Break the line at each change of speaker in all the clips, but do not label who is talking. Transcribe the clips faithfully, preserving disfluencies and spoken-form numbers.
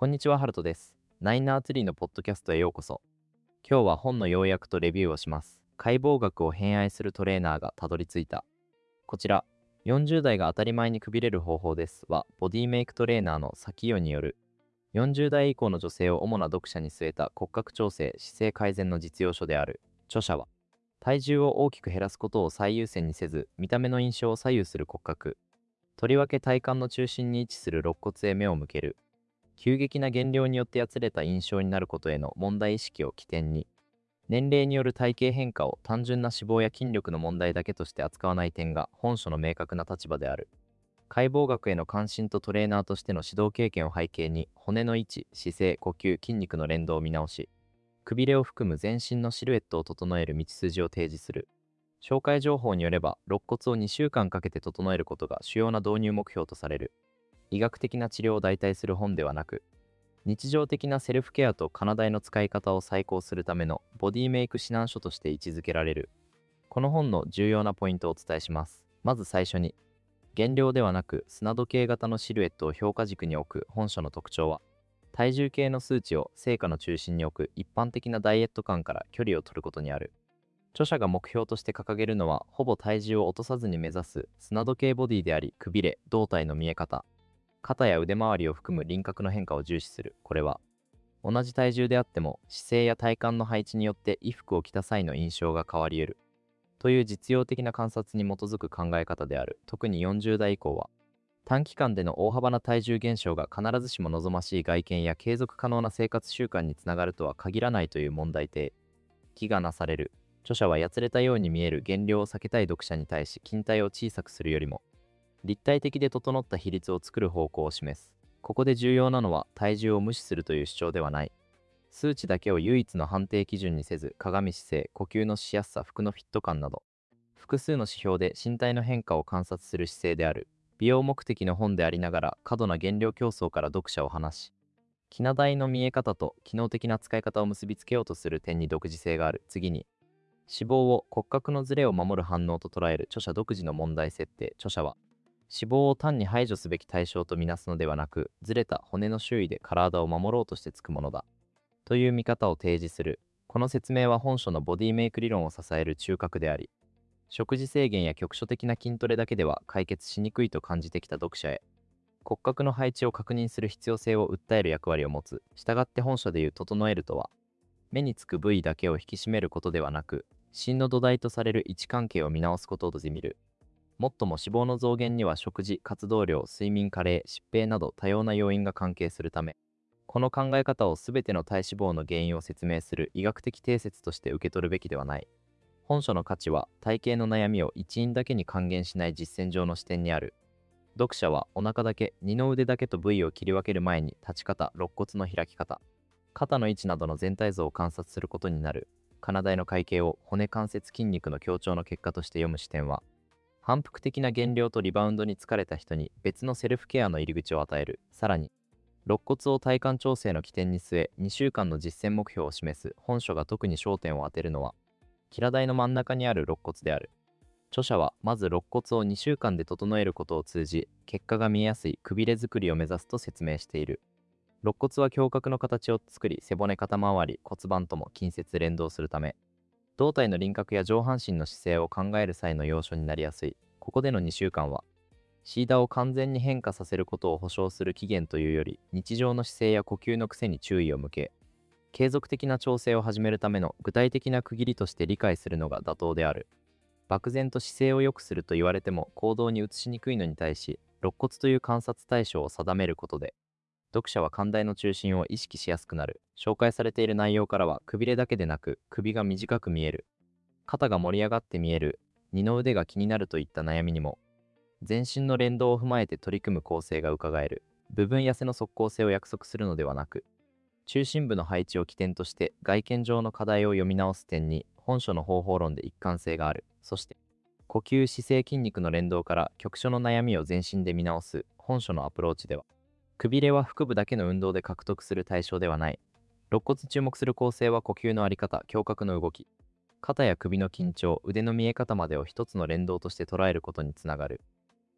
こんにちは、ハルトです。ナインナーツリーのポッドキャストへようこそ。今日は本の要約とレビューをします。解剖学を偏愛するトレーナーがたどり着いた。こちら、よんじゅう代が当たり前にくびれる方法ですは、ボディメイクトレーナーのサキヨによる、よんじゅう代以降の女性を主な読者に据えた骨格調整、姿勢改善の実用書である。著者は、体重を大きく減らすことを最優先にせず、見た目の印象を左右する骨格。とりわけ体幹の中心に位置する肋骨へ目を向ける。急激な減量によってやつれた印象になることへの問題意識を起点に、年齢による体型変化を単純な脂肪や筋力の問題だけとして扱わない点が本書の明確な立場である。解剖学への関心とトレーナーとしての指導経験を背景に、骨の位置、姿勢、呼吸、筋肉の連動を見直し、くびれを含む全身のシルエットを整える道筋を提示する。紹介情報によれば、肋骨をにしゅうかんかけて整えることが主要な導入目標とされる。医学的な治療を代替する本ではなく、日常的なセルフケアと体台の使い方を再考するためのボディメイク指南書として位置づけられる。この本の重要なポイントをお伝えします。まず最初に、減量ではなく砂時計型のシルエットを評価軸に置く本書の特徴は、体重計の数値を成果の中心に置く一般的なダイエット感から距離を取ることにある。著者が目標として掲げるのは、ほぼ体重を落とさずに目指す砂時計ボディであり、くびれ、胴体の見え方、肩や腕周りを含む輪郭の変化を重視する。これは、同じ体重であっても姿勢や体幹の配置によって衣服を着た際の印象が変わり得る。という実用的な観察に基づく考え方である。特によんじゅう代以降は、短期間での大幅な体重減少が必ずしも望ましい外見や継続可能な生活習慣につながるとは限らないという問題提起がなされる。著者はやつれたように見える減量を避けたい読者に対し、筋体を小さくするよりも、立体的で整った比率を作る方向を示す。ここで重要なのは体重を無視するという主張ではない。数値だけを唯一の判定基準にせず、鏡姿勢、呼吸のしやすさ、服のフィット感など、複数の指標で身体の変化を観察する姿勢である。美容目的の本でありながら、過度な減量競争から読者を離し、気名台の見え方と機能的な使い方を結びつけようとする点に独自性がある。次に、脂肪を骨格のズレを守る反応と捉える著者独自の問題設定。著者は、脂肪を単に排除すべき対象とみなすのではなく、ずれた骨の周囲で体を守ろうとしてつくものだという見方を提示する。この説明は本書のボディメイク理論を支える中核であり、食事制限や局所的な筋トレだけでは解決しにくいと感じてきた読者へ、骨格の配置を確認する必要性を訴える役割を持つ。したがって本書でいう整えるとは、目につく部位だけを引き締めることではなく、真の土台とされる位置関係を見直すこととじみる。もっとも脂肪の増減には食事、活動量、睡眠、加齢、疾病など多様な要因が関係するため、この考え方を全ての体脂肪の原因を説明する医学的定説として受け取るべきではない。本書の価値は体型の悩みを一因だけに還元しない実践上の視点にある。読者はお腹だけ、二の腕だけと部位を切り分ける前に立ち方、肋骨の開き方、肩の位置などの全体像を観察することになる。金台の会計を骨関節筋肉の強調の結果として読む視点は、反復的な減量とリバウンドに疲れた人に別のセルフケアの入り口を与える。さらに、肋骨を体幹調整の起点に据え、にしゅうかんの実践目標を示す。本書が特に焦点を当てるのは、キラ台の真ん中にある肋骨である。著者は、まず肋骨をにしゅうかんで整えることを通じ、結果が見えやすいくびれ作りを目指すと説明している。肋骨は胸郭の形を作り、背骨肩周り、骨盤とも近接連動するため、胴体の輪郭や上半身の姿勢を考える際の要所になりやすい。ここでのにしゅうかんは、シーダを完全に変化させることを保証する期限というより、日常の姿勢や呼吸の癖に注意を向け、継続的な調整を始めるための具体的な区切りとして理解するのが妥当である。漠然と姿勢を良くすると言われても行動に移しにくいのに対し、肋骨という観察対象を定めることで、読者は寛大の中心を意識しやすくなる。紹介されている内容からは、くびれだけでなく、首が短く見える、肩が盛り上がって見える、二の腕が気になるといった悩みにも、全身の連動を踏まえて取り組む構成がうかがえる。部分痩せの即効性を約束するのではなく、中心部の配置を起点として外見上の課題を読み直す点に、本書の方法論で一貫性がある。そして、呼吸、姿勢、筋肉の連動から局所の悩みを全身で見直す本書のアプローチでは、くびれは腹部だけの運動で獲得する対象ではない。肋骨注目する構成は呼吸のあり方、胸郭の動き、肩や首の緊張、腕の見え方までを一つの連動として捉えることにつながる。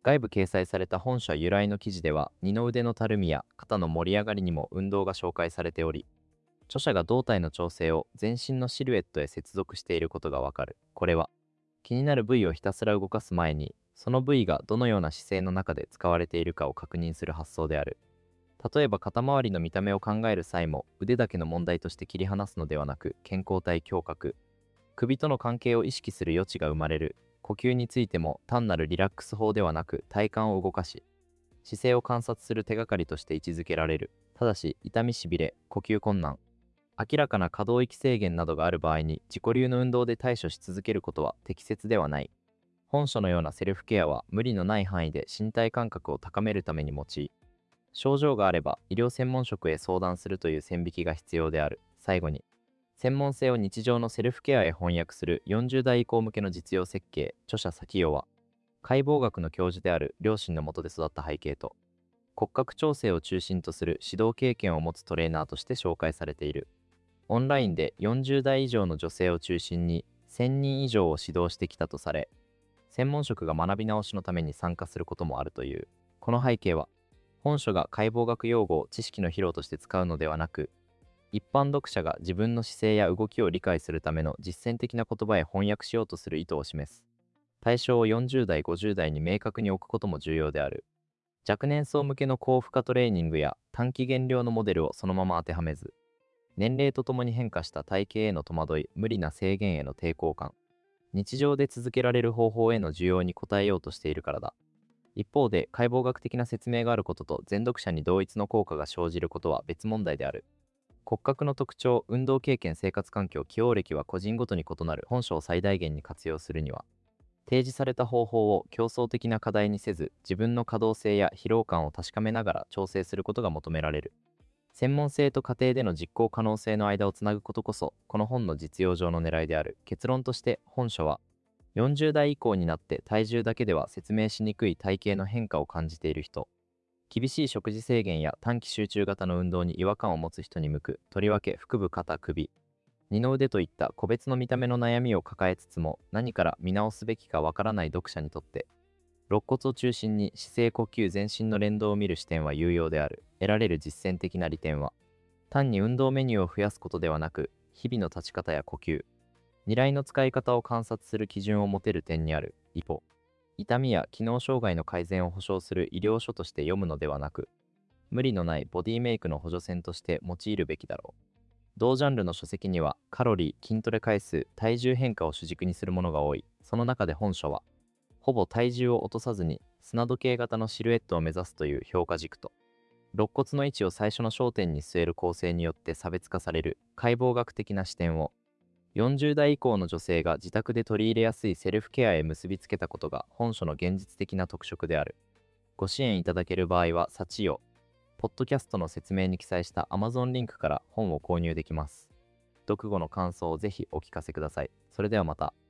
外部掲載された本書由来の記事では、二の腕のたるみや肩の盛り上がりにも運動が紹介されており、著者が胴体の調整を全身のシルエットへ接続していることがわかる。これは、気になる部位をひたすら動かす前に、その部位がどのような姿勢の中で使われているかを確認する発想である。例えば肩周りの見た目を考える際も、腕だけの問題として切り離すのではなく、健康体胸郭、首との関係を意識する余地が生まれる。呼吸についても単なるリラックス法ではなく、体幹を動かし、姿勢を観察する手がかりとして位置づけられる。ただし、痛みしびれ、呼吸困難、明らかな可動域制限などがある場合に自己流の運動で対処し続けることは適切ではない。本書のようなセルフケアは無理のない範囲で身体感覚を高めるために用い、症状があれば医療専門職へ相談するという線引きが必要である。最後に、専門性を日常のセルフケアへ翻訳するよんじゅう代以降向けの実用設計、著者サキヨは、解剖学の教授である両親の下で育った背景と、骨格調整を中心とする指導経験を持つトレーナーとして紹介されている。オンラインでよんじゅう代以上の女性を中心にせんにん以上を指導してきたとされ、専門職が学び直しのために参加することもあるという。この背景は、本書が解剖学用語を知識の披露として使うのではなく、一般読者が自分の姿勢や動きを理解するための実践的な言葉へ翻訳しようとする意図を示す。対象をよんじゅう代、ごじゅう代に明確に置くことも重要である。若年層向けの高負荷トレーニングや短期減量のモデルをそのまま当てはめず、年齢とともに変化した体型への戸惑い、無理な制限への抵抗感、日常で続けられる方法への需要に応えようとしているからだ。一方で、解剖学的な説明があることと全読者に同一の効果が生じることは別問題である。骨格の特徴、運動経験、生活環境、起用歴は個人ごとに異なる。本書を最大限に活用するには、提示された方法を競争的な課題にせず、自分の可動性や疲労感を確かめながら調整することが求められる。専門性と家庭での実行可能性の間をつなぐことこそ、この本の実用上の狙いである。結論として、本書は、よんじゅう代以降になって体重だけでは説明しにくい体型の変化を感じている人、厳しい食事制限や短期集中型の運動に違和感を持つ人に向く。とりわけ腹部、肩、首、二の腕といった個別の見た目の悩みを抱えつつも、何から見直すべきかわからない読者にとって、肋骨を中心に姿勢、呼吸、全身の連動を見る視点は有用である。得られる実践的な利点は、単に運動メニューを増やすことではなく、日々の立ち方や呼吸、二来の使い方を観察する基準を持てる点にある。一方、痛みや機能障害の改善を保証する医療書として読むのではなく、無理のないボディメイクの補助線として用いるべきだろう。同ジャンルの書籍にはカロリー、筋トレ回数、体重変化を主軸にするものが多い。その中で本書は、ほぼ体重を落とさずに砂時計型のシルエットを目指すという評価軸と、肋骨の位置を最初の焦点に据える構成によって差別化される解剖学的な視点を、よんじゅう代以降の女性が自宅で取り入れやすいセルフケアへ結びつけたことが本書の現実的な特色である。ご支援いただける場合は、サチヨ、ポッドキャストの説明に記載した Amazon リンクから本を購入できます。読後の感想をぜひお聞かせください。それではまた。